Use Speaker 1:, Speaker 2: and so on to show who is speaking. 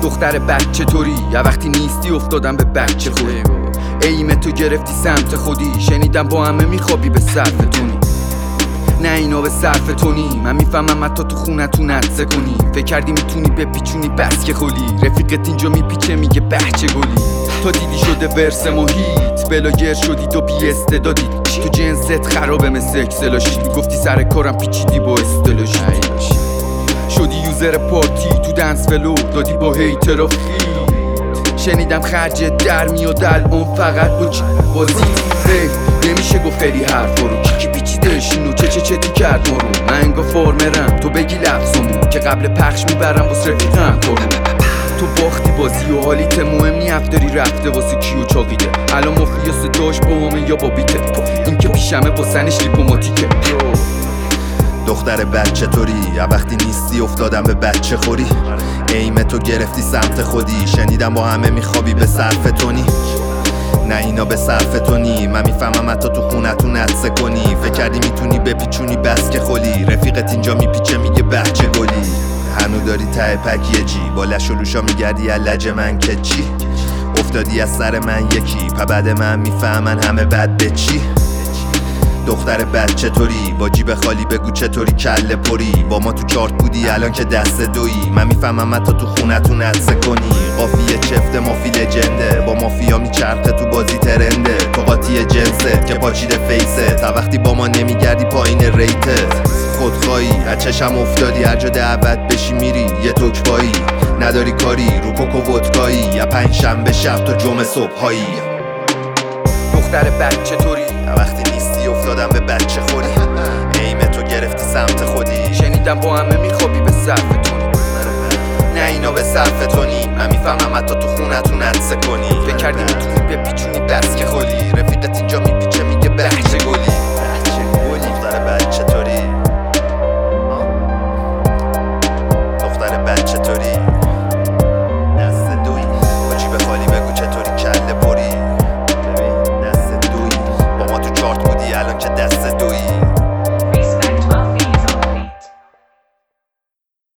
Speaker 1: دختر بچه طوری یا وقتی نیستی افتادم به بچه خوری ایمه تو گرفتی سمت خودی شنیدم با همه میخوابی به صرف تونی نه اینا به صرف تونی من میفهمم حتی تو خونتون عطسه کنی فکر کردی میتونی بپیچونی بس که خلی رفیقت اینجا میپیچه میگه بچه گلی تا دیدی شده ورس محیط بلاگر شدید و بی استعدادید تو جنست خرابه مثل اکسلاشید میگفتی سر کارم پیچیدی با استلاشید شدی یوزر پارتی تو دنس ولو دادی با هیتر و خیت شنیدم خرجت در میاد الان فقط بازی ریف نمیشه گفت خیلی حرفا رو کی پیچیدش اینو چه تو کرد ما رو من انگار فارمرم تو بگی لفظمو که قبل پخش میبرم واسه رفیقم کارو تو باختی بازی و حالیت مهمی افتاری رفته واسه کیو چاقیده الان مافیا صداش با همه یا با بیته این که پیشمه با سنش دیپلماتیکه
Speaker 2: دختر بچه طوری یا وقتی نیستی افتادم به بچه خوری ایمه تو گرفتی سمت خودی شنیدم با همه میخوابی به صرف تونی نه اینا به صرف تونی من میفهمم حتی تو خونتون عطسه کنی فکر کردی میتونی بپیچونی بس که خلی رفیقت اینجا میپیچه میگه بچه گلی هنو داری ته پکیجی با لش و لوشا میگردی لج من که چی افتادی از سر من یکی بعد من میفهمن همه بد به چی دختر بچه طوری با جیب خالی بگو چطوری کله پری با ما تو چارت بودی الان که دست دویی من میفهمم حتی تو خونتون عطسه کنی قافیه چفت مافی لجنده با مافیا میچرخه تو بازی ترنده تو قاطی جنست که پاچیده فیسه تا وقتی با ما نمیگردی پایین ریتت خودخواهی از چشم افتادی هر جا دعوت بشی میری یه تکبایی نداری کاری رو کوک و ودکایی یا پنجشنبه شب تا جمعه صبحایی
Speaker 1: دختر بچه طوری
Speaker 2: وقتی نیستی افتادم به بچه خوری ایمه تو گرفتی سمت خودی
Speaker 1: شنیدم با همه میخوابی به صرف تونی
Speaker 2: نه اینا به صرف تونی من میفهمم حتی تو خونتون عطسه کنی
Speaker 1: فکر کردی میتونی بپیچونی بس که خلی